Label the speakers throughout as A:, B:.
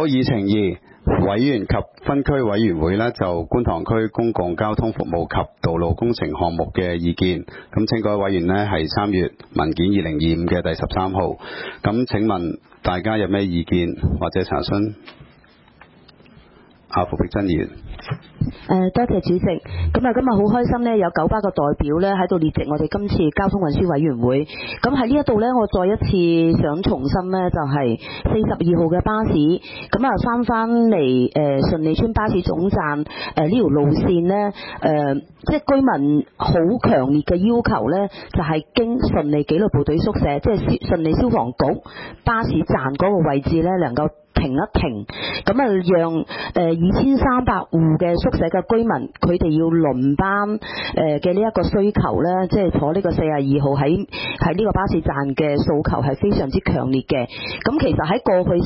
A: 議程2，委員及分區委員會呢就觀塘區公共交通服務及道路工程項目嘅意見，咁請各位委員呢係參閱文件2025嘅第13號。咁請問大家有咩意見或者查詢？傅碧珍議員。
B: 多謝主席。咁啊，今日好開心呢，有9巴嘅代表呢喺度列席我哋今次交通運輸委員會。咁喺呢一度呢，我再一次想重申呢，就係42號嘅巴士，咁啊翻嚟順利村巴士總站呢條路線呢，即係居民好強烈嘅要求呢，就係經順利紀律部隊宿舍，即係順利消防局巴士站嗰個位置呢，能夠停一停，咁啊讓2300戶嘅宿舍嘅居民，佢哋要輪班嘅呢一個需求呢，即係坐呢個42號喺呢個巴士站嘅訴求係非常之強烈嘅。咁其實喺過去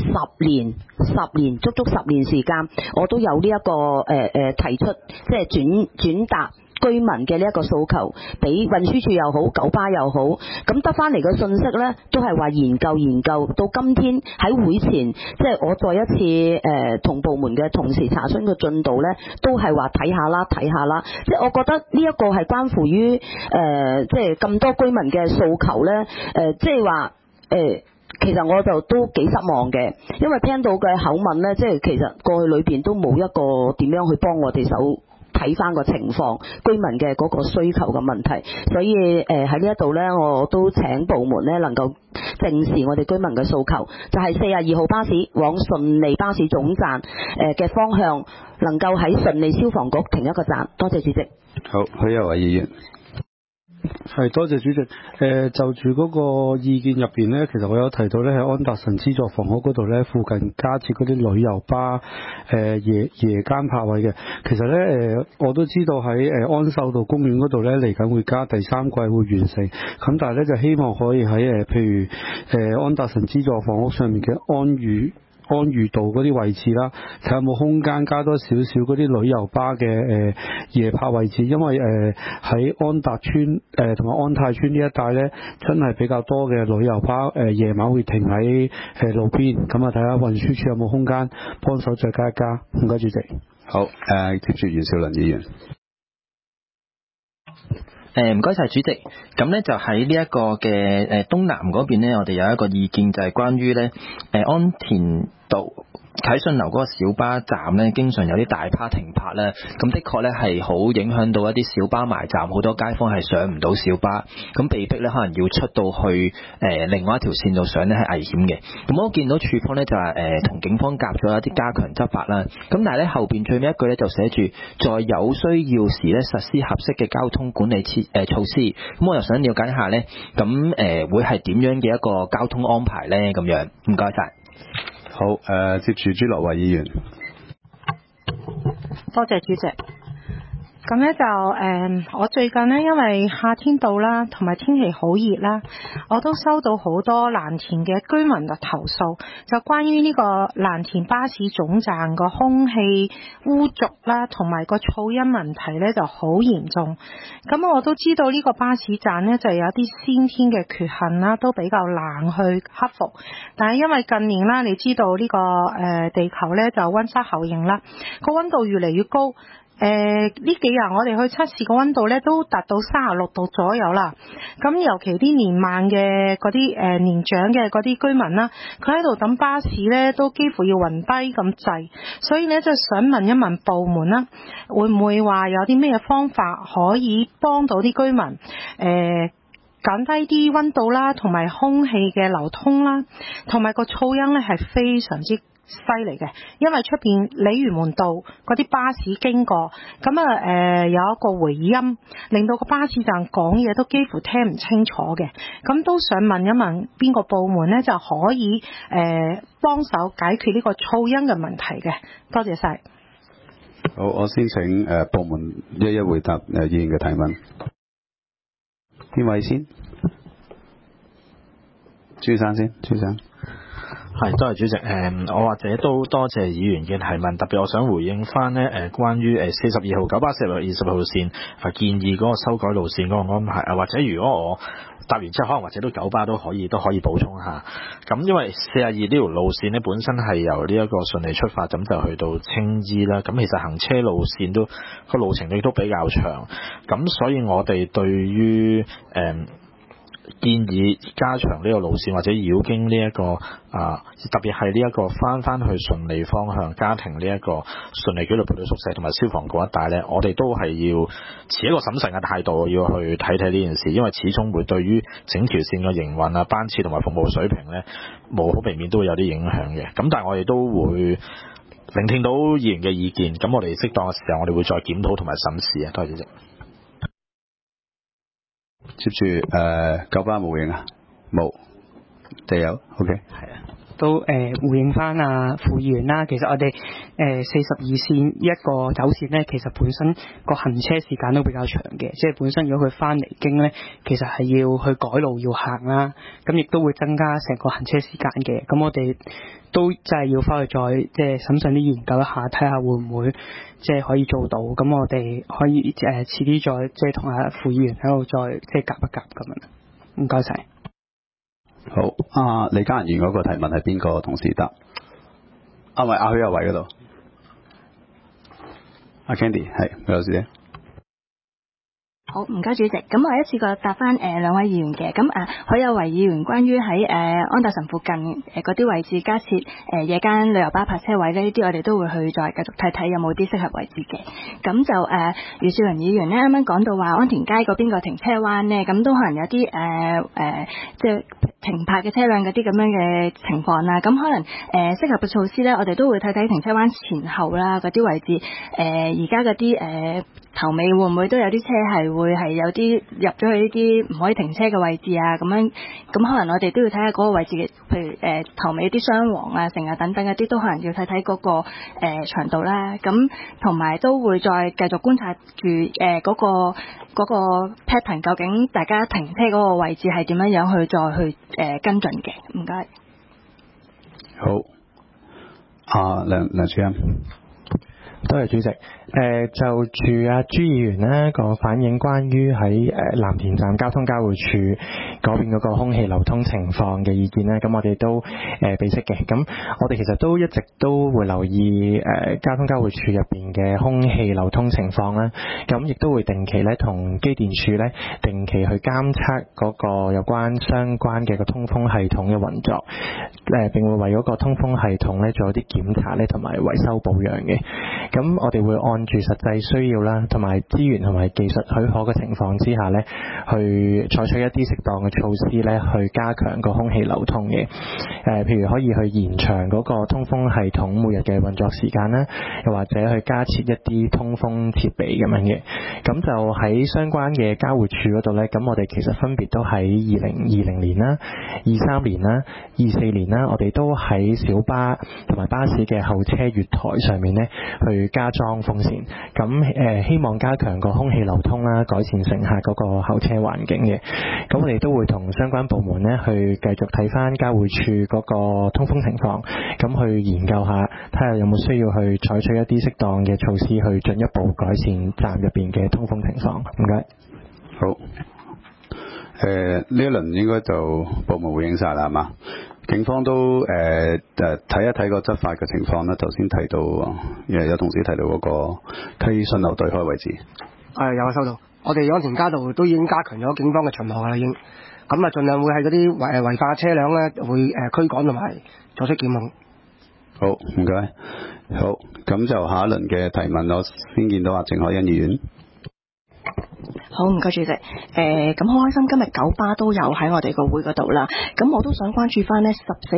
B: 10年足足10年時間，我都有呢一個提出，即係轉達居民嘅呢一個訴求，俾運輸署又好，9巴又好，咁得翻嚟嘅信息呢，都係話研究，到今天喺會前，即係我再一次同部門嘅同事查詢嘅進度呢，都係話睇下啦，即係我覺得呢一個係關乎於即係咁多居民嘅訴求呢，即係話其實我就都幾失望嘅，因為聽到嘅口吻呢，即係其實過去裏邊都冇一個點樣去幫我哋手睇翻個情況，居民嘅嗰個需求嘅問題，所以喺呢一度呢，我都請部門呢能夠正視我哋居民嘅訴求，就係42號巴士往順利巴士總站嘅方向，能夠喺順利消防局停一個站。多謝主席。
A: 好，許有為議員。
C: 係，多謝主席。就住嗰個意見入邊呢，其實我有提到呢，喺安達臣資助房屋嗰度呢，附近加設嗰啲旅遊巴夜間泊位嘅。其實呢，我都知道喺安秀道公園嗰度呢，嚟緊會加第3季會完成。咁但係呢，就希望可以喺譬如安達臣資助房屋上面嘅安裕道嗰啲位置啦，睇下有冇空間加多少少嗰啲旅遊巴嘅夜泊位置，因為喺安達村同埋安泰村呢一帶呢，真係比較多嘅旅遊巴夜晚會停喺路邊，咁啊睇下運輸署有冇空間幫手再加一加。唔該主席。
A: 好，接住袁兆倫議員。
D: 唔該晒主席。咁呢就喺呢一個嘅東南嗰邊呢，我哋有一個意見就係關於呢安田道啟信樓嗰個小巴站呢，經常有啲大巴停泊呢，咁的確呢係好影響到一啲小巴埋站，好多街坊係上唔到小巴，咁被逼呢可能要出到去另外一條線度上呢係危險嘅。咁我見到處方呢就係同警方夾咗一啲加強執法啦，咁但係呢後邊最尾一句呢就寫住在有需要時呢實施合適嘅交通管理措施。咁我又想了解一下呢，咁會係點樣嘅一個交通安排呢？咁樣唔該晒。
A: 好，接住朱樂慧議員。
E: 多謝主席。咁呢就我最近呢，因為夏天到啦，同埋天氣好熱啦，我都收到好多藍田嘅居民嘅投訴，就關於呢個藍田巴士總站個空氣污濁啦，同埋個噪音問題呢就好嚴重。咁我都知道呢個巴士站呢，就有啲先天嘅缺陷啦，都比較難去克服。但係因為近年啦，你知道呢個地球呢，就溫室效應啦，個溫度越嚟越高。呢幾日我哋去測試個溫度咧，都達到36度左右啦。咁尤其啲年邁嘅嗰啲年長嘅嗰啲居民啦，佢喺度等巴士咧，都幾乎要暈低咁滯。所以咧，就想問一問部門啦，會唔會話有啲咩方法可以幫到啲居民減低啲溫度啦，同埋空氣嘅流通啦，同埋個噪音咧係非常之犀利嘅，因為出邊鯉魚門道嗰啲巴士經過，咁有一個回音，令到個巴士站講嘢都幾乎聽唔清楚嘅。咁都想問一問邊個部門呢，就可以幫手解決呢個噪音嘅問題嘅。多謝晒。
A: 好，我先請部門一一回答議員嘅提問。邊位先？朱生先，朱生。
F: 係，多謝主席。我或者都多謝議員嘅提問，特別我想回應翻呢關於42號九巴40日20號線建議嗰個修改路線嗰個安排啊，或者如果我答完之後，可能或者都九巴都可以補充下。咁因為42呢條路線呢本身係由呢一個順利出發，咁就去到青衣啦。咁其實行車路線都個路程亦都比較長，咁所以我哋對於建議加長呢個路線或者繞經呢一個特別係呢一個翻去順利方向家庭呢一個順利紀律部隊宿舍同埋消防局一帶呢，我哋都係要持一個審慎嘅態度要去睇呢件事，因為始終會對於整條線嘅營運班次同埋服務水平呢，無可避免都會有啲影響嘅。咁但係我哋都會聆聽到議員嘅意見，咁我哋適當嘅時候我哋會再檢討同埋審視啊。多謝主席。
A: 接住九巴冇應啊，冇，地有 OK
G: 係啊。都回應翻副議員啦，其實我哋42線一個走線呢，其實本身個行車時間都比較長嘅，即係本身如果佢翻離經呢，其實係要去改路要行啦，咁亦都會增加成個行車時間嘅。咁我哋都真係要翻去再即係審慎啲研究一下，睇下會唔會即係可以做到。咁我哋可以遲啲再即係同副議員喺度再即係夾一夾咁樣。唔該晒。
A: 好，李家仁議員嗰個提問係邊個同事答？唔係許有為嗰度。Candy 係有事咧。
H: 好，唔該主席。咁我一次過答翻兩位議員嘅。咁許有為議員關於喺安達臣附近嗰啲位置加設夜間旅遊巴泊車位呢啲我哋都會去再繼續睇睇有冇啲適合位置嘅。咁就余少麟議員呢啱啱講到話安田街嗰邊個停車灣呢，咁都可能有啲即係停泊嘅車輛嗰啲咁樣嘅情況啦。咁可能適合嘅措施呢，我哋都會睇睇停車灣前後啦嗰啲位置。而家嗰啲頭尾會唔會都有啲車會係有啲入咗去呢啲唔可以停車嘅位置啊？咁樣咁可能我哋都要睇下嗰個位置嘅，譬如頭尾啲雙黃啊、成啊等等嗰啲都可能要睇睇嗰個長度啦。咁同埋都會再繼續觀察住嗰個 pattern 究竟大家停車嗰個位置係點樣樣去再去跟進嘅。唔該。
A: 好，梁主任。
I: 多謝主席。就住朱議員呢個反映關於喺藍田站交通交匯處嗰邊嗰個空氣流通情況嘅意見呢，咁我哋都備悉嘅。咁我哋其實都一直都會留意交通交匯處入邊嘅空氣流通情況啦。咁亦都會定期呢同機電署呢定期去監測嗰個有關相關嘅個通風系統嘅運作，並會為嗰個通風系統呢做一啲檢查呢同埋維修保養嘅。咁我哋會按住實際需要啦，同埋資源同埋技術許可嘅情況之下呢，去採取一啲適當嘅措施呢，去加強個空氣流通嘅。譬如可以去延長嗰個通風系統每日嘅運作時間啦，又或者去加設一啲通風設備咁樣嘅。咁就喺相關嘅交匯處嗰度呢，咁我哋其實分別都喺2020年啦、23年啦、24年啦，我哋都喺小巴同埋巴士嘅候車月台上面呢，去加裝風扇。咁希望加強個空氣流通啦，改善乘客嗰個候車環境嘅。咁我哋都會同相關部門呢去繼續睇翻交匯處嗰個通風情況，咁去研究下睇下有冇需要去採取一啲適當嘅措施去進一步改善站入邊嘅通風情況。唔該。
A: 好。呢一輪應該就部門回應晒啦，係嘛？警方都睇一睇個執法嘅情況啦。頭先提到，有同事提到嗰個溪順流對開位置。
J: 有收到。我哋安田街道都已經加強咗警方嘅巡邏啦，已經。咁盡量會喺嗰啲違法車輛咧，會驅趕同埋作出檢控。
A: 好，唔該。好，咁就下一輪嘅提問，我先見到鄭凱欣議員。
B: 好，唔該主席。咁好開心，今日九巴都有喺我哋個會嗰度啦。咁我都想關注翻呢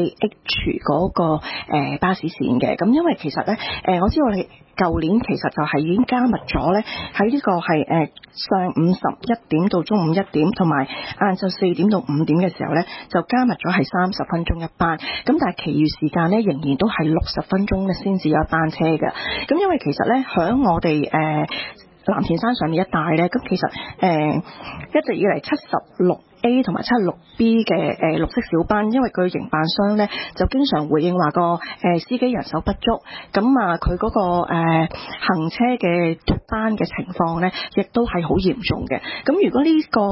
B: 14H 嗰個巴士線嘅。咁因為其實呢，我知道你舊年其實就係已經加密咗呢，喺呢個係上午11點到中午1點，同埋晏晝4點到5點嘅時候呢，就加密咗係30分鐘一班。咁但係其餘時間呢，仍然都係60分鐘呢先至有一班車嘅。咁因為其實呢，響我哋藍田山上面一帶咧，咁其實一直以嚟76
K: 76A 同埋76B 嘅綠色小班，因為佢營辦商咧就經常回應話個司機人手不足，咁啊佢嗰個行車嘅脫班嘅情況咧，亦都係好嚴重嘅。咁如果呢個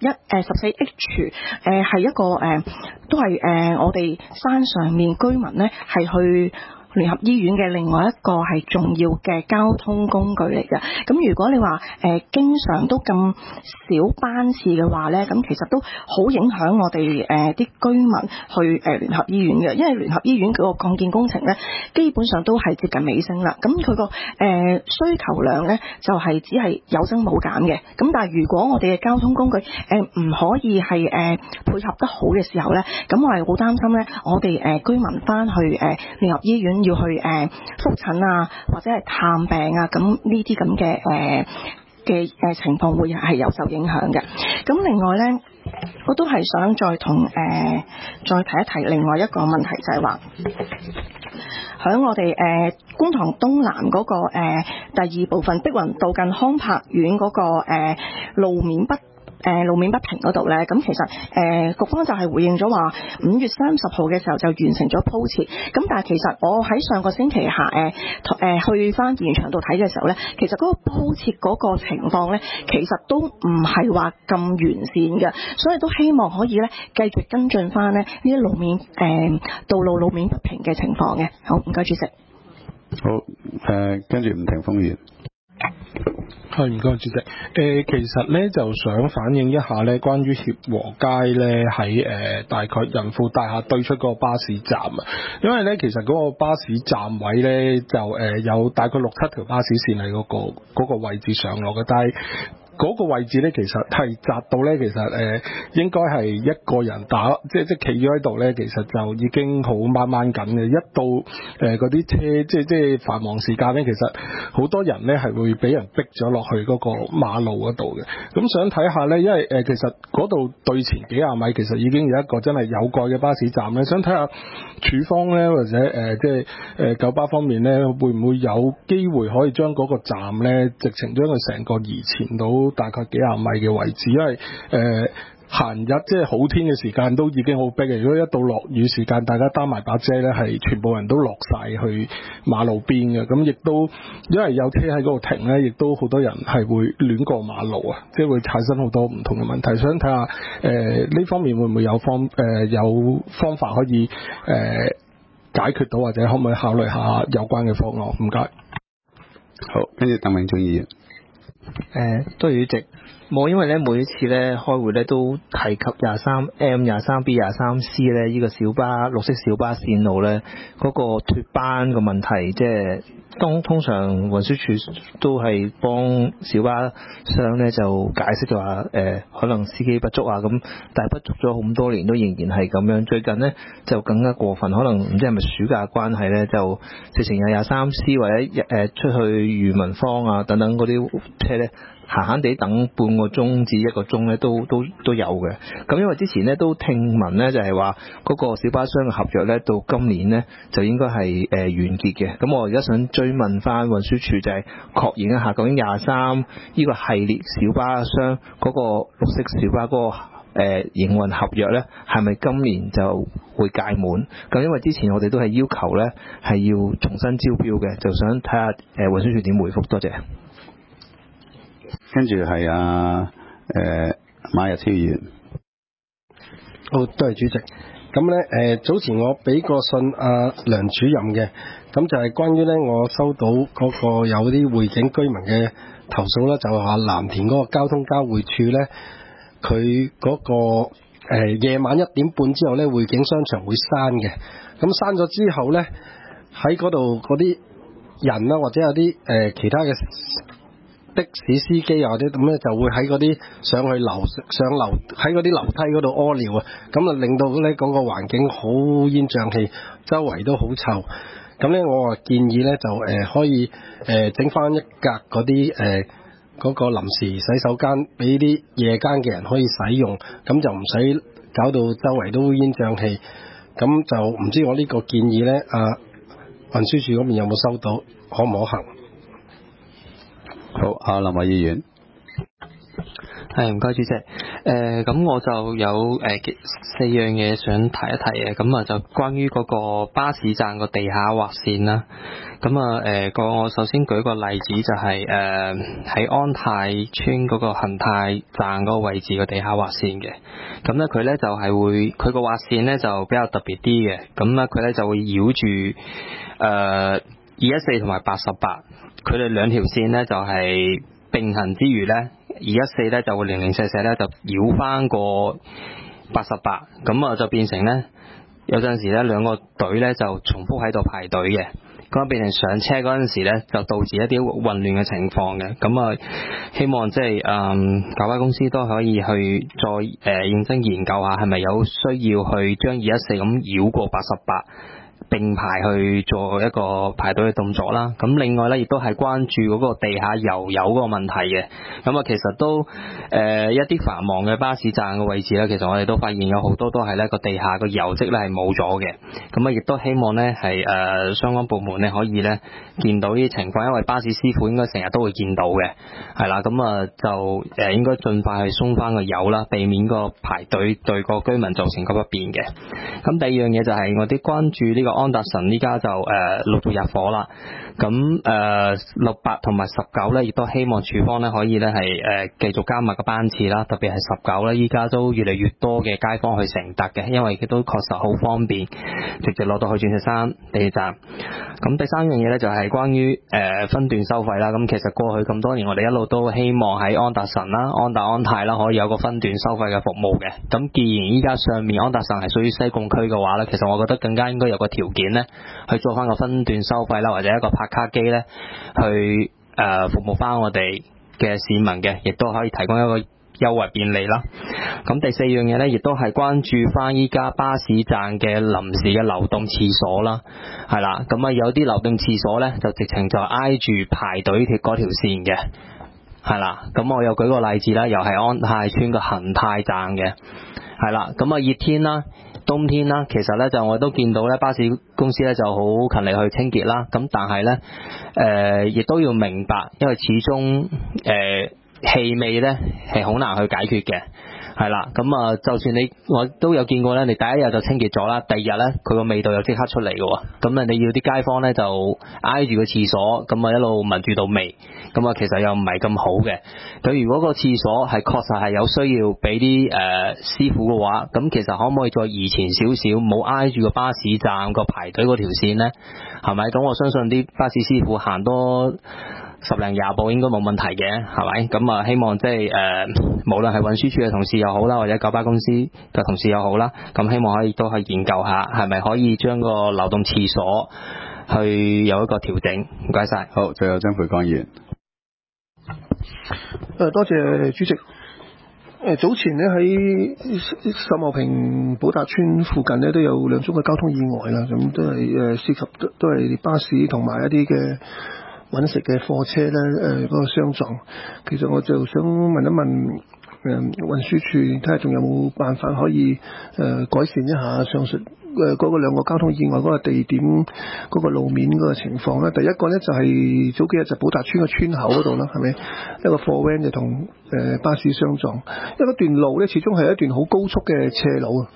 K: 14H 係一個都係我哋山上面居民咧係去聯合醫院嘅另外一個係重要嘅交通工具嚟嘅。咁如果你話經常都咁少班次嘅話咧，咁其實都好影響我哋啲居民去聯合醫院嘅，因為聯合醫院嗰個擴建工程咧，基本上都係接近尾聲啦。咁佢個需求量咧就係只係有增冇減嘅。咁但係如果我哋嘅交通工具唔可以係配合得好嘅時候咧，咁我係好擔心咧，我哋居民翻去聯合醫院要去覆診啊，或者係探病啊，咁呢啲咁嘅情況會係有受影響嘅。咁另外咧，我都係想再提一提另外一個問題，就係話喺我哋觀塘東南嗰個第二部分碧雲道近康柏苑嗰個路面不平嗰度咧，咁其實局方就係回應咗話5月30號嘅時候就完成咗鋪設，咁但係其實我喺上個星期去翻現場度睇嘅時候咧，其實嗰個鋪設嗰個情況咧，其實都唔係話咁完善嘅，所以都希望可以咧繼續跟進翻咧呢啲路面道路路面不平嘅情況嘅。好，唔該主席。
A: 好，跟住吳庭鋒議員。
L: 係，唔該主席。其實咧就想反映一下咧，關於協和街咧喺大概仁富大廈對出嗰個巴士站啊，因為咧其實嗰個巴士站位咧就有大概6-7條巴士線喺嗰個位置上落嘅，但係嗰個位置咧，其實係窄到咧，其實應該係一個人即係企咗喺度咧，其實就已經好掹掹緊嘅。一到嗰啲車，即係繁忙時間咧，其實好多人咧係會俾人逼咗落去嗰個馬路嗰度嘅。咁想睇下咧，因為其實嗰度對前幾廿米其實已經有一個真係有蓋嘅巴士站咧，想睇下署方咧或者即係九巴方面咧，會唔會有機會可以將嗰個站咧，直情將佢成個移前到大概幾廿米嘅位置，因為閒日即係好天嘅時間都已經好逼嘅。如果一到落雨時間，大家擔埋把遮咧，係全部人都落晒去馬路邊嘅。咁亦都因為有車喺嗰度停咧，亦都好多人係會亂過馬路啊，即係會產生好多唔同嘅問題。想睇下呢方面會唔會有方法可以解決到，或者可唔可以考慮下有關嘅方案？唔該。
A: 好，跟住鄧永忠議員。
M: 多謝主席。冇，因為咧每一次咧開會咧都提及 23M、23B、23C 咧呢個綠色小巴線路咧嗰個脫班嘅問題，即係通常運輸署都係幫小巴商咧就解釋就話可能司機不足啊咁，但係不足咗咁多年都仍然係咁樣。最近咧就更加過分，可能唔知係咪暑假關係咧，就直情有 23C 或者出去裕民坊啊等等嗰啲車咧，閒閒地等半個鐘至1個鐘咧都有嘅。咁因為之前咧都聽聞咧就係話嗰個小巴商嘅合約咧到今年咧就應該係完結嘅。咁我而家想追問翻運輸署，就係確認一下究竟23呢個系列小巴商嗰個綠色小巴嗰個營運合約咧係咪今年就會屆滿？咁因為之前我哋都係要求咧係要重新招標嘅，就想睇下運輸署點回覆。多謝。
A: 跟住係馬日超議員。
J: 好，多謝主席。咁咧早前我俾個信梁主任嘅，咁就係關於咧我收到嗰個有啲匯景居民嘅投訴啦，就話藍田嗰個交通交匯處咧，佢嗰個夜晚1點半之後咧，匯景商場會閂嘅。咁閂咗之後咧，喺嗰度嗰啲人啦，或者有啲其他嘅的士司機或者咁咧，就會喺嗰啲上樓喺嗰啲樓梯嗰度屙尿啊，咁啊令到咧嗰個環境好煙瘴氣，周圍都好臭。咁咧我話建議咧就可以整翻一格嗰啲嗰個臨時洗手間俾啲夜間嘅人可以使用，咁就唔使搞到周圍都煙瘴氣。咁就唔知我呢個建議咧運輸署嗰邊有冇收到，可唔可行？
A: 好，林偉議員。
M: 係，唔該主席。
N: 咁我就有4樣嘢想提一提嘅，咁啊就關於嗰個巴士站個地下劃線啦。咁我首先舉個例子就係喺安泰村嗰個恒泰站嗰個位置個地下劃線嘅。咁咧佢咧就係會佢個劃線咧就比較特別啲嘅。咁咧佢咧就會繞住214同埋88，佢哋兩條線咧就係並行之餘咧，214咧就會零零舍舍咧就繞翻個88，咁啊就變成咧有陣時咧兩個隊咧就重複喺度排隊嘅。咁變成上車嗰陣時咧，就導致一啲混亂嘅情況嘅。咁啊，希望即係九巴公司都可以去再認真研究下，係咪有需要去將214咁繞過88並排去做一個排隊嘅動作啦。咁另外咧，亦都係關注嗰個地下油嗰個問題嘅。咁啊，其實都一啲繁忙嘅巴士站嘅位置咧，其實我哋都發現有好多都係咧個地下個油漬咧係冇咗嘅。咁啊，亦都希望咧係相關部門咧可以咧見到呢啲情況，因為巴士師傅應該成日都會見到嘅，係啦。咁啊就應該盡快去鬆翻個油啦，避免個排隊對個居民造成個不便嘅。咁第二樣嘢就係我哋關注呢個安達臣依家就陸續入伙啦。咁68同埋19咧，亦都希望署方咧可以咧係繼續加密個班次啦，特別係19咧，依家都越嚟越多嘅街坊去乘搭嘅，因為佢都確實好方便，直接落到去鑽石山地鐵站。咁第三樣嘢咧就係關於分段收費啦。咁其實過去咁多年，我哋一路都希望喺安達臣啦、安泰啦，可以有個分段收費嘅服務嘅。咁既然依家上面安達臣係屬於西貢區嘅話咧，其實我覺得更加應該有個條件咧，去做翻個分段收費啦，或者一個拍卡機咧，去服務翻我哋嘅市民嘅，亦都可以提供一個優惠便利啦。咁第四樣嘢咧，亦都係關注翻依家巴士站嘅臨時嘅流動廁所啦，係啦。咁啊有啲流動廁所咧，就直情就挨住排隊嗰條線嘅，係啦。咁我又舉個例子啦，又係安泰村個恒泰站嘅，係啦。咁啊熱天啦、冬天啦，其實咧就我都見到咧巴士公司咧就好勤力去清潔啦。咁但係咧亦都要明白，因為始終氣味咧係好難去解決嘅，係啦。咁啊就算我都有見過咧，你第一日就清潔咗啦，第二日咧佢個味道又即刻出嚟嘅喎。咁你要啲街坊咧就挨住個廁所，咁啊一路聞住道味，咁啊其實又唔係咁好嘅。咁如果個廁所係確實係有需要俾啲師傅嘅話，咁其實可唔可以再移前少少，唔好挨住個巴士站個排隊嗰條線咧？係咪？咁我相信啲巴士師傅行多10零20步應該冇問題嘅，係咪？咁啊希望即係無論係運輸署嘅同事又好啦，或者九巴公司嘅同事又好啦，咁希望都可以研究下，係咪可以將個流動廁所去有一個調整。唔該晒。
A: 好，最後曾培光議員。
O: 多謝主席。早前呢喺秀茂坪寶達村附近呢都有2宗嘅交通意外啦，咁都係涉及都係巴士同埋一啲嘅揾食嘅貨車咧，嗰個相撞。其實我就想問一問運輸署，睇下仲有冇辦法可以改善一下上述嗰個2個交通意外嗰個地點嗰個路面嗰個情況咧。第一個咧就係早幾日就寶達村嘅村口嗰度啦，係咪一個貨 van 就同巴士相撞？因為嗰段路咧始終係一段好高速嘅斜路啊，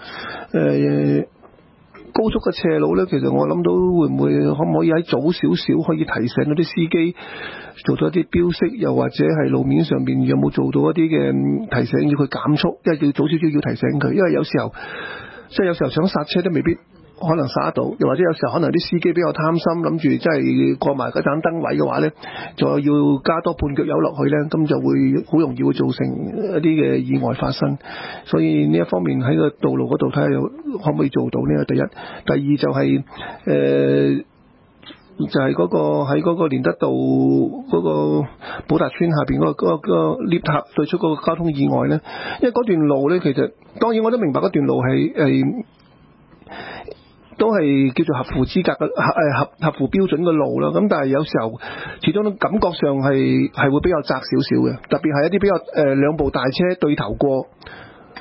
O: 高速嘅斜路咧，其實我諗到會唔會可唔可以喺早少少可以提醒到啲司機做到一啲標識，又或者係路面上邊有冇做到一啲嘅提醒，要佢減速，因為要早少少要提醒佢，因為有時候想剎車都未必可能剎得到，又或者有時候可能啲司機比較貪心，諗住即係過埋嗰盞燈位嘅話咧，再要加多半腳油落去咧，咁就會好容易會造成一啲嘅意外發生。所以呢一方面喺個道路嗰度睇下可唔可以做到呢？第一，第二就係就係嗰個喺嗰個連德道嗰個寶達村下邊嗰個 lift 塔對出嗰個交通意外咧，因為嗰段路咧，其實當然我都明白嗰段路係都係叫做合乎資格嘅合乎標準嘅路啦。咁但係有時候始終都感覺上係會比較窄少少嘅，特別係一啲比較2部大車對頭過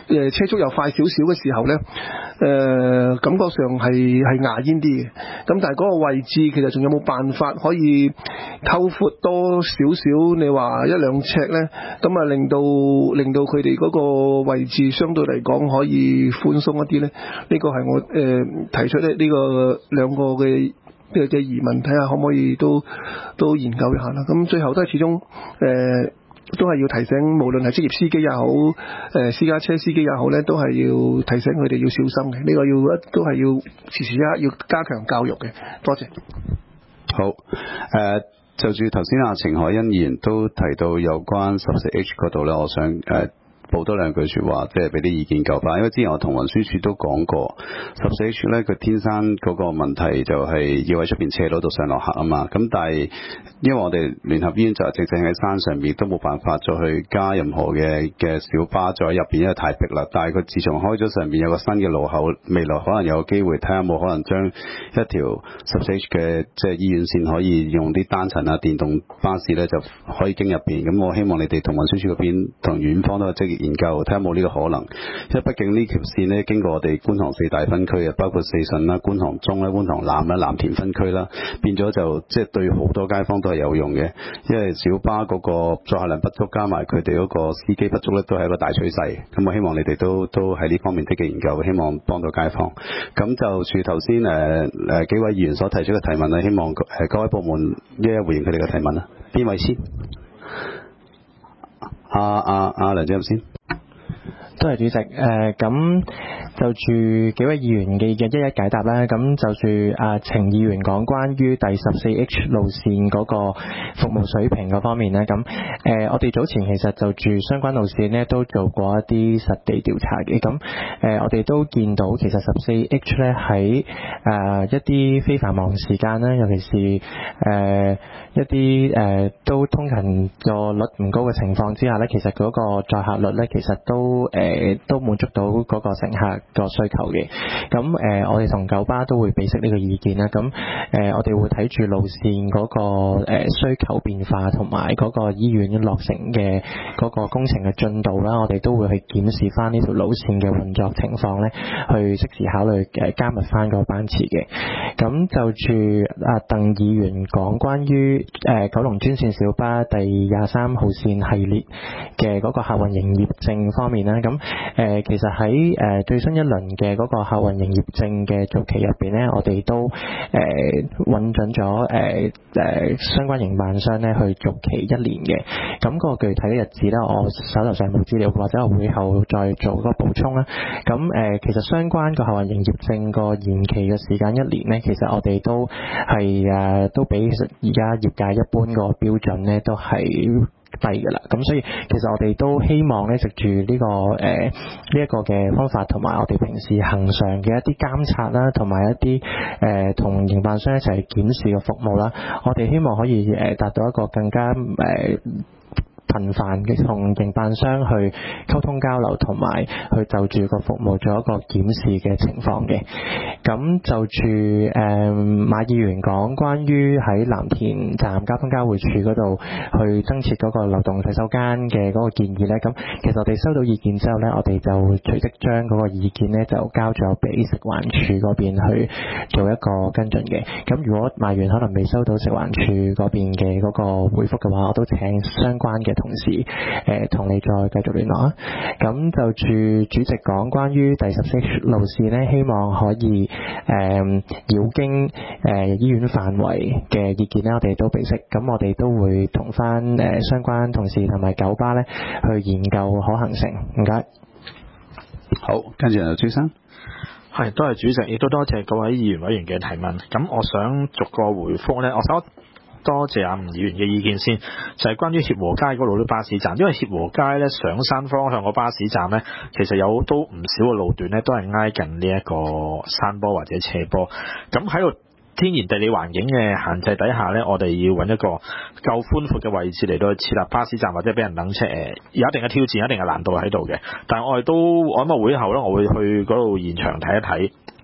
O: 車速又快少少嘅時候咧，感覺上係牙煙啲嘅。咁但係嗰個位置其實仲有冇辦法可以溝闊多少少？你話1-2尺咧，咁啊令到佢哋嗰個位置相對嚟講可以寬鬆一啲咧？呢個係我提出咧呢個兩個嘅疑問，睇下可唔可以都研究一下啦。咁最後都係始終都係要提醒，無論係職業司機也好，私家車司機也好咧，都係要提醒佢哋要小心嘅。呢個都係要時時要加強教育嘅。多謝。
A: 好，就住頭先阿程海欣議員都提到有關14H 嗰度咧，我想補多兩句説話，即係俾啲意見九巴。因為之前我同運輸署都講過，14H 咧佢天生嗰個問題就係要喺出邊斜路度上落客啊嘛。咁但係因為我哋聯合醫院就正喺山上面，都冇辦法再去加任何嘅小巴再喺入邊，因為太逼啦。但係佢自從開咗上面有個新嘅路口，未來可能有機會睇下有冇可能將一條14H 嘅即係醫院線可以用啲單層啊電動巴士咧就可以經入邊。咁我希望你哋同運輸署嗰邊同院方都有積極研究，睇下有冇呢個可能。因為畢竟呢條線呢經過我哋觀塘4大分區啊，包括四順啦、觀塘中啦、觀塘南啦、藍田分區啦，變咗就即係對好多街坊都係有用嘅。因為小巴嗰個載客量不足，加埋佢哋嗰個司機不足咧，都係一個大趨勢。咁我希望你哋都喺呢方面積極研究，希望幫到街坊。咁就住頭先幾位議員所提出嘅提問啊，希望各位部門一一回應佢哋嘅提問啊。邊位先？梁主任先。
I: 多謝主席。咁就住幾位議員嘅意見一一解答啦。咁就住程議員講關於第14H 路線嗰個服務水平嗰方面咧，咁我哋早前其實就住相關路線咧都做過一啲實地調查嘅。咁我哋都見到其實14H 咧喺一啲非繁忙時間咧，尤其是一啲都通勤個率唔高嘅情況之下咧，其實嗰個載客率咧其實都滿足到嗰個乘客個需求嘅。咁我哋同九巴都會俾悉呢個意見啦。咁我哋會睇住路線嗰個需求變化同埋嗰個醫院落成嘅嗰個工程嘅進度啦，我哋都會去檢視翻呢條路線嘅運作情況咧，去適時考慮加密翻個班次嘅。咁就住鄧議員講關於九龍專線小巴第23號線系列嘅嗰個客運營業證方面啦，咁其實喺最新一輪嘅嗰個客運營業證嘅續期入邊咧，我哋都揾準咗相關營辦商咧去續期1年嘅。咁個具體嘅日子咧，我手頭上冇資料，或者我會後再做嗰個補充啦。咁其實相關個客運營業證個延期嘅時間1年咧，其實我哋都係都比而家業界一般個標準咧都係低㗎啦。咁所以其實我哋都希望咧，藉住呢個一個嘅方法，同埋我哋平時恆常嘅一啲監察啦，同埋一啲同營辦商一齊檢視嘅服務啦，我哋希望可以達到一個更加頻繁嘅同營辦商去溝通交流，同埋去就住個服務做一個檢視嘅情況嘅。咁就住馬議員講關於喺藍田站交通交匯處嗰度去增設嗰個流動洗手間嘅嗰個建議呢，咁其實我哋收到意見之後呢，我哋就隨即將嗰個意見呢就交咗俾食環署嗰邊去做一個跟進嘅。咁如果馬議員可能未收到食環署嗰邊嘅嗰個回覆嘅話，我都請相關嘅同事同你再繼續聯絡啊。咁就住主席講關於第14路線呢，希望可以繞經醫院範圍嘅意見呢，我哋都俾悉。咁我哋都會同翻相關同事同埋九巴呢去研究可行性。唔該。
A: 好，跟住就朱生。
F: 係，多謝主席，亦都多謝各位議員委員嘅提問。咁我想逐個回覆呢。我想多謝吳議員嘅意見先，就係關於協和街嗰度啲巴士站，因為協和街咧上山方向個巴士站咧，其實有都唔少嘅路段咧都係挨近呢一個山坡或者斜坡，咁喺個天然地理環境嘅限制底下咧，我哋要揾一個夠寬闊嘅位置嚟到去設立巴士站或者俾人等車，有一定嘅挑戰，一定嘅難度喺度嘅。但係我諗會後咧，我會去嗰度現場睇一睇。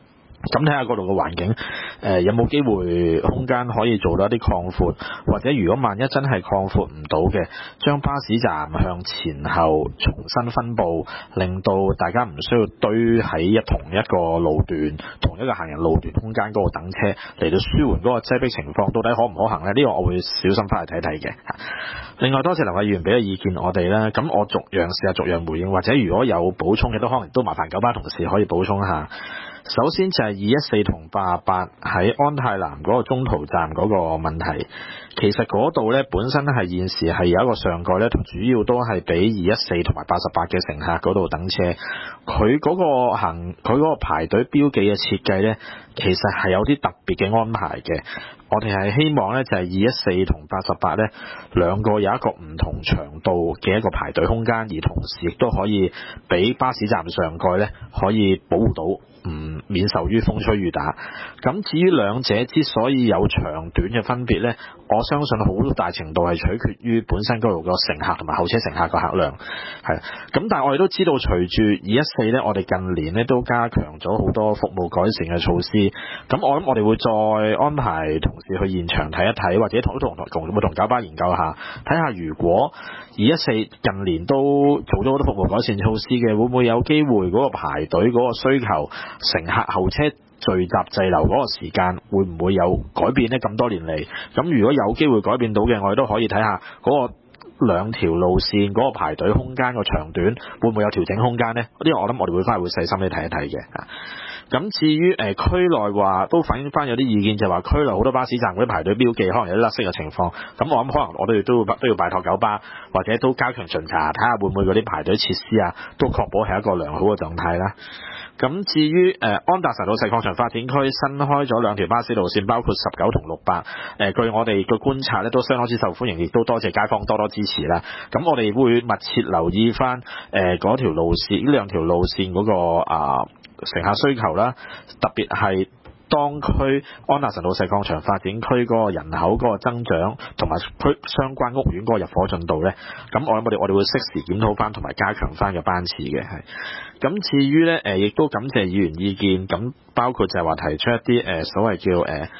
F: 咁睇下嗰度嘅環境有冇機會空間可以做到一啲擴闊，或者如果萬一真係擴闊唔到嘅，將巴士站向前後重新分佈，令到大家唔需要堆喺同一個路段、同一個行人路段空間嗰個等車，嚟到舒緩嗰個擠迫情況，到底可唔可行呢？呢個我會小心翻去睇睇嘅。另外多謝兩位議員俾嘅意見我哋啦，咁我逐樣試下逐樣回應，或者如果有補充嘅都可能都麻煩九巴同事可以補充下。首先就係214同88喺安泰南嗰個中途站嗰個問題，其實嗰度呢本身係現時係有一個上蓋呢，主要都係俾214同埋88嘅乘客嗰度等車，佢嗰個排隊標記嘅設計呢，其實係有啲特別嘅安排嘅。我哋係希望呢，就係214同88呢兩個有一個唔同長度嘅一個排隊空間，而同時亦都可以俾巴士站上蓋呢可以保護到免受於風吹雨打。咁至於兩者之所以有長短嘅分別呢，我相信好大程度係取決於本身嗰度個乘客同埋後車乘客個客量。咁但係我哋都知道，隨住214呢，我哋近年呢都加強咗好多服務改善嘅措施。咁我諗我哋會再安排同事去現場睇一睇，或者同九巴研究下，睇下如果214近年都做咗好多服務改善措施嘅，會唔會有機會嗰個排隊嗰個需求、乘客後車聚集滯留嗰個時間會唔會有改變呢？咁多年嚟，咁如果有機會改變到嘅，我哋都可以睇下嗰個兩條路線嗰個排隊空間個長短會唔會有調整空間呢？呢個我諗我哋會翻去會細心啲睇一睇嘅。咁至於區內話都反映翻有啲意見，就係話區內好多巴士站嗰啲排隊標記可能有啲甩色嘅情況。咁我諗可能我哋都要拜託九巴，或者都加強巡查，睇下會唔會嗰啲排隊設施啊，都確保係一個良好嘅狀態啦。咁至於安達臣道石礦場發展區新開咗兩條巴士路線，包括19同68，據我哋嘅觀察咧都相當之受歡迎，亦都多謝街坊多多支持啦。咁我哋會密切留意翻嗰條路線呢兩條路線嗰個乘客需求啦，特別係當區安達臣道石礦場發展區嗰個人口嗰個增長，同埋區相關屋苑嗰個入伙進度咧，咁我諗我哋會適時檢討翻同埋加強翻嘅班次嘅係。咁至於咧亦都感謝議員意見，咁包括就係話提出一啲所謂叫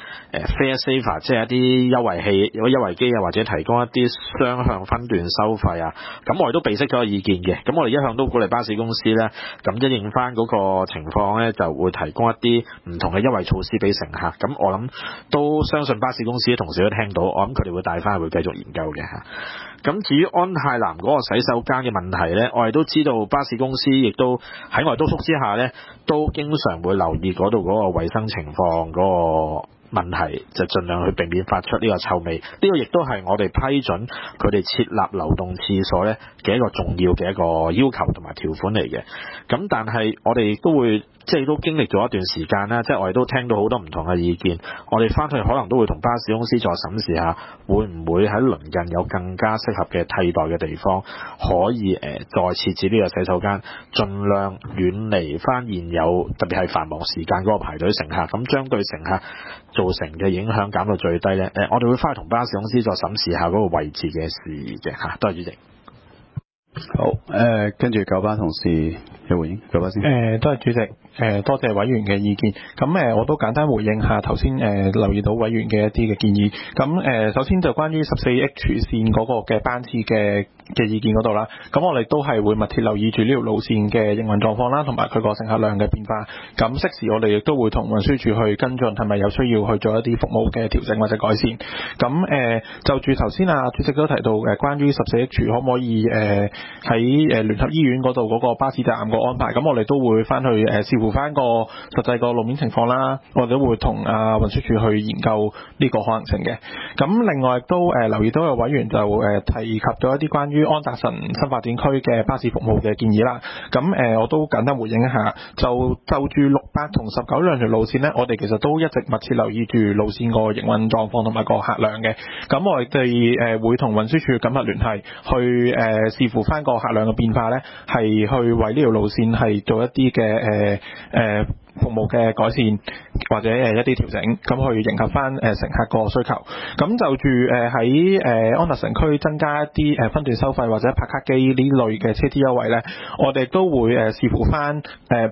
F: fare saver， 即係一啲優惠機啊，或者提供一啲雙向分段收費啊，咁我哋都備悉咗個意見嘅。咁我哋一向都鼓勵巴士公司咧，咁因應翻嗰個情況咧，就會提供一啲唔同嘅優惠措施俾乘客。咁我諗都相信巴士公司嘅同事都聽到，我諗佢哋會帶翻去會繼續研究嘅嚇。咁至於安泰南嗰個洗手間嘅問題呢，我哋都知道巴士公司亦都喺我哋督促之下呢，都經常會留意嗰度嗰個衛生情況嗰個問題，就盡量去避免發出呢個臭味。呢個亦都係我哋批准佢哋設立流動廁所呢嘅一個重要嘅一個要求同埋條款嚟嘅。咁但係我哋都會都經歷咗一段時間啦，我哋都聽到好多唔同嘅意見，我哋翻去可能都會同巴士公司再審視下，會唔會喺鄰近有更加適合嘅替代嘅地方，可以再設置呢個洗手間，盡量遠離翻現有特別係繁忙時間嗰個排隊乘客，咁將對乘客造成嘅影響減到最低呢。我哋會翻去同巴士公司再審視下嗰個位置嘅事嘅嚇。多謝主席。
A: 好，跟住九巴同事嘅回應，九巴先。
P: 多謝主席，多謝委員嘅意見。咁我都簡單回應下頭先留意到委員嘅一啲嘅建議。咁首先就關於14H 線嗰個嘅班次嘅意見嗰度啦。咁我哋都係會密切留意住呢條路線嘅營運狀況啦，同埋佢個乘客量嘅變化。咁適時我哋亦都會同運輸署去跟進，係咪有需要去做一啲服務嘅調整或者改善。咁就住頭先主席都提到關於14H 可唔可以喺聯合醫院嗰度嗰個巴士站個安排，咁我哋都會翻去視乎翻個實際個路面情況啦，我哋都會同運輸署去研究呢個可能性嘅。咁另外都留意到有委員就提及咗一啲關於安達臣新發展區嘅巴士服務嘅建議啦。咁我都簡單回應一下，就住68同19兩條路線呢，我哋其實都一直密切留意住路線個營運狀況同埋個客量嘅。咁我哋會同運輸署緊密聯繫，去視乎翻個客量嘅變化呢，係去為呢條路線係做一啲嘅服務嘅改善或者一啲調整，咁去迎合翻乘客個需求。咁就住喺安達臣區增加一啲分段收費或者拍卡機呢類嘅車資優惠呢，我哋都會視乎翻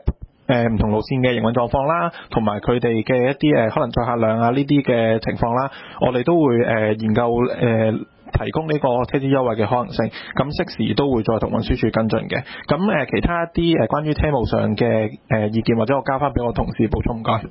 P: 唔同路線嘅營運狀況啦，同埋佢哋嘅一啲可能載客量啊呢啲嘅情況啦，我哋都會研究提供呢個車資優惠嘅可能性，咁適時都會再同運輸署跟進嘅。咁其他一啲關於車務上嘅意見，或者我交翻俾我同事補充，唔該。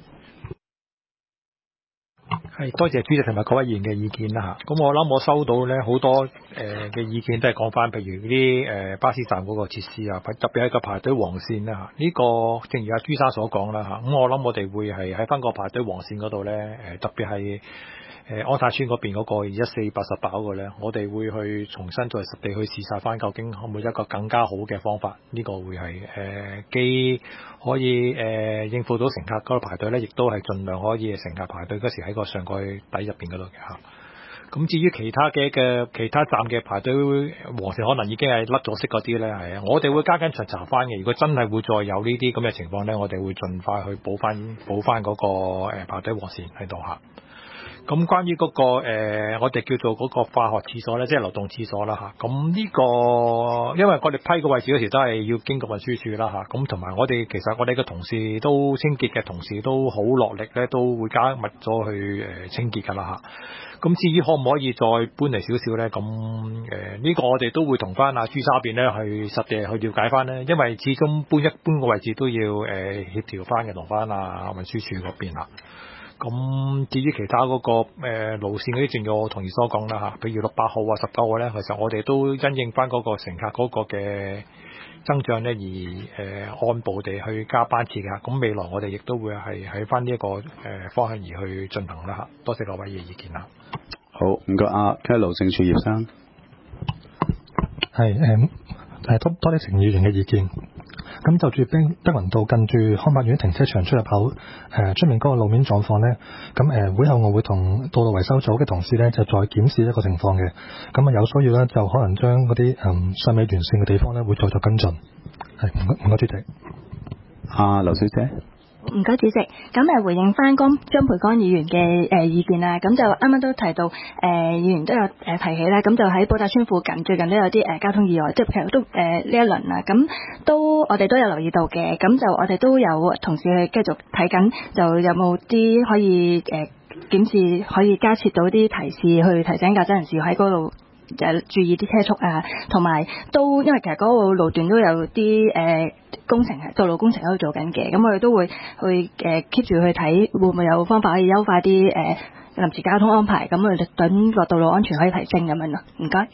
Q: 係多謝主席同埋各位議員嘅意見啦嚇。咁我諗我收到咧好多嘅意見都係講翻，譬如啲巴士站嗰個設施啊，特別係個排隊黃線啦嚇。呢個正如阿朱生所講啦嚇。咁我諗我哋會係喺翻個排隊黃線嗰度咧，特別係安泰邨嗰邊嗰個1488嗰個咧，我哋會去重新再實地去視察翻，究竟可唔可以一個更加好嘅方法？呢個會係既可以應付到乘客嗰個排隊咧，亦都係盡量可以乘客排隊嗰時喺個上蓋底入邊嗰度嘅嚇。咁至於其他站嘅排隊黃線，可能已經係甩咗色嗰啲咧，係啊，我哋會加緊巡查翻嘅。如果真係會再有呢啲咁嘅情況咧，我哋會盡快去補翻嗰個排隊黃線喺度嚇。咁關於嗰個我哋叫做嗰個化學廁所咧，即係流動廁所啦嚇。咁呢個因為我哋批個位置嗰時都係要經過運輸署啦嚇。咁同埋其實我哋嘅同事都清潔嘅同事都好落力咧，都會加密咗去清潔㗎啦嚇。咁至於可唔可以再搬嚟少少咧？咁呢個我哋都會同翻阿朱沙邊咧去實地去了解翻咧，因為始終搬個位置都要協調翻嘅，同翻阿運輸署嗰邊啦。咁至於其他嗰個路線嗰啲，正如我同事所講啦嚇，譬如6、8號啊、19號咧，其實我哋都因應翻嗰個乘客嗰個嘅增長咧，而按部地去加班次嘅。咁未來我哋亦都會係喺翻呢一個方向而去進行啦嚇。多謝各位嘅意見啦。
A: 好，唔該跟住路政署葉生。
R: 係多啲程議員嘅意見。咁就住碧雲道近住康柏苑停車場出入口出面嗰個路面狀況呢，咁會後我會同道路維修組嘅同事呢，就再檢視一個情況嘅。咁有需要呢，就可能將嗰啲尚未完善嘅地方呢，會再作跟進。係，唔該主席。
A: 劉小姐。
H: 唔該主席，咁回應翻張培剛議員嘅意見啦，咁就啱啱都提到議員都有提起啦，咁就喺寶達邨附近最近都有啲交通意外，即係其實都呢一輪啦，咁我哋都有留意到嘅，咁就我哋都有同事去繼續睇緊，就有冇啲可以檢視可以加設到啲提示去提醒駕駛人士喺嗰度注意啲車速啊，同埋都因為其實嗰個路段都有啲工程道路工程喺度做緊嘅，咁我哋都會去keep 住去睇會唔會有方法可以優化啲臨時交通安排，咁我哋等個道路安全可以提升咁樣咯。唔該。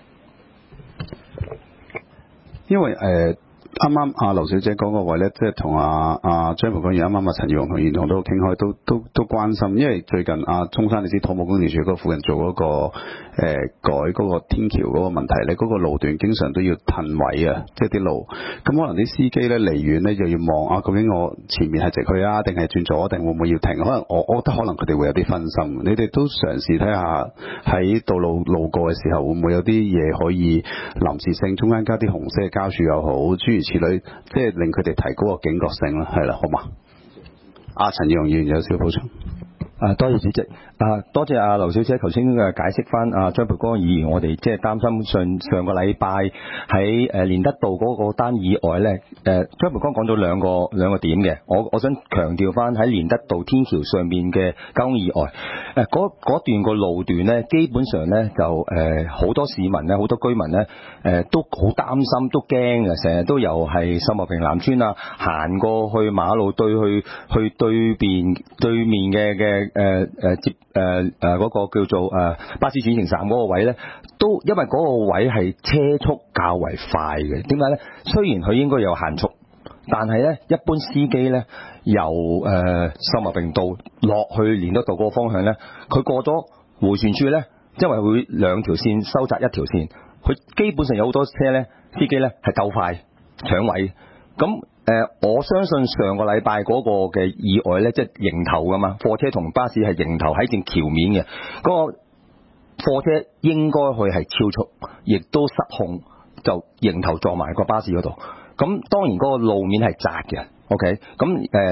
A: 因為啱啱阿劉小姐講個位咧，即係同阿張培剛議員啱啱陳耀雄同袁同都傾開，都關心，因為最近中山你知土木工程署嗰附近做嗰個改嗰個天橋嗰個問題咧，嗰個路段經常都要褪位啊，即係啲路，咁可能啲司機咧離遠咧就要望究竟我前面係直去啊，定係轉左，定會唔會要停？可能我覺得可能佢哋會有啲分心，你哋都嘗試睇下喺道路路過嘅時候，會唔會有啲嘢可以臨時性中間加啲紅色嘅膠柱又好，諸如此類，即係令佢哋提高個警覺性啦，係啦，好嘛？陳耀雄議員有少少補充。
S: 多謝主席。多謝劉小姐頭先嘅解釋翻張培剛議員，我哋即係擔心上個禮拜喺連德道嗰個單意外咧，張培剛講咗兩個點嘅，我想強調翻喺連德道天橋上面嘅交通意外，嗰段個路段咧，基本上咧就好多市民咧，好多居民咧都好擔心，都驚嘅，成日都由係秀茂坪南村啊行過去馬路去對面嘅嗰個叫做巴士轉乘站嗰個位咧，都因為嗰個位係車速較為快嘅。點解咧？雖然佢應該有限速，但係咧一般司機咧由秀茂坪道落去連德道嗰個方向咧，佢過咗迴旋處咧，因為會兩條線收窄一條線，佢基本上有好多車咧，司機咧係鬥快搶位咁。我相信上個禮拜嗰個嘅意外咧，即係迎頭噶嘛，貨車同巴士係迎頭喺正橋面嘅，嗰個貨車應該佢係超速，亦都失控，就迎頭撞埋個巴士嗰度。咁當然嗰個路面係窄嘅 ，OK，咁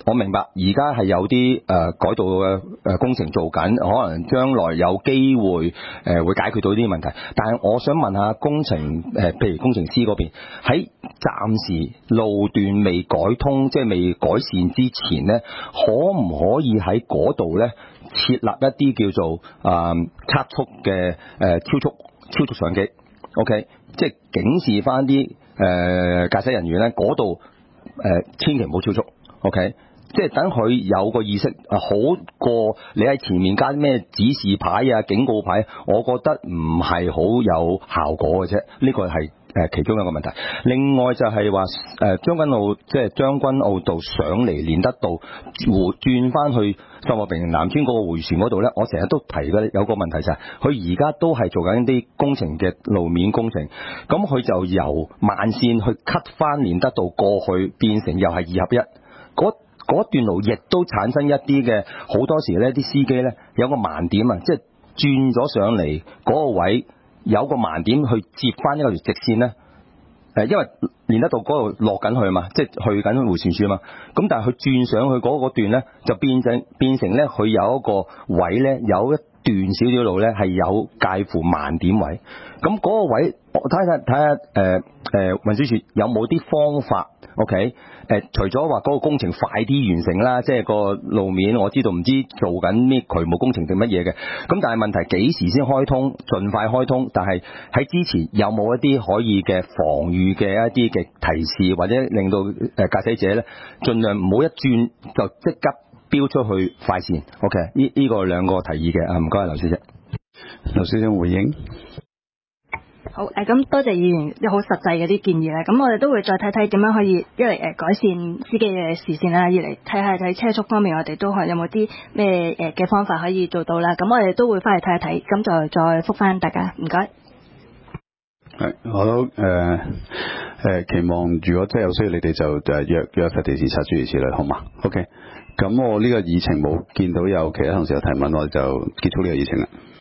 S: 我明白而家係有啲改道嘅工程做緊，可能將來有機會會解決到呢啲問題。但係我想問下工程譬如工程師嗰邊，喺暫時路段未改通，即係未改善之前咧，可唔可以喺嗰度咧設立一啲叫做測速嘅超速相機 ？OK， 即係警示翻啲駕駛人員咧，嗰度千祈唔好超速 ，OK， 即係等佢有個意識，好過你喺前面加咩指示牌啊、警告牌，我覺得唔係好有效果嘅啫。呢個係其中一個問題。另外就係話將軍澳，即係將軍澳道上嚟連德道，轉翻去秀茂坪南村嗰個迴旋嗰度咧，我成日都提嘅有個問題就係，佢而家都係做緊啲工程嘅路面工程，咁佢就由慢線去 cut 翻連德道過去，變成又係2合1，嗰段路亦都產生一啲嘅好多時咧，啲司機咧有個盲點啊，即係轉咗上嚟嗰個位有個盲點去接翻一個條直線咧。因為連德道嗰度落緊去嘛，即係去緊迴旋處嘛，咁但係佢轉上去嗰段咧，就變成咧佢有一個位咧，有一段少少路咧係有介乎盲點位，咁嗰個位我睇下運輸署有冇啲方法 ，OK？除咗話嗰個工程快啲完成啦，即係個路面我知道唔知做緊咩渠務工程定乜嘢嘅，咁但係問題幾時先開通？盡快開通，但係喺之前有冇一啲可以嘅防禦嘅一啲嘅提示，或者令到駕駛者咧盡量唔好一轉就即刻飆出去快線 ，OK？ 呢個兩個提議嘅啊，唔該，劉小姐。
A: 劉小姐回應。
H: 好咁多謝議員有好實際嘅啲建議啦。咁我哋都會再睇睇點樣可以一嚟改善司機嘅視線啦，二嚟睇下喺車速方面我哋都有冇啲咩嘅方法可以做到啦。咁我哋都會翻嚟睇一睇，咁就再覆翻大家。唔該。
A: 係，我都期望如果真係有需要，你哋就約實地視察諸如此類，好嘛 ？OK。咁我呢個議程冇見到有其他同事有提問，我就結束呢個議程啦。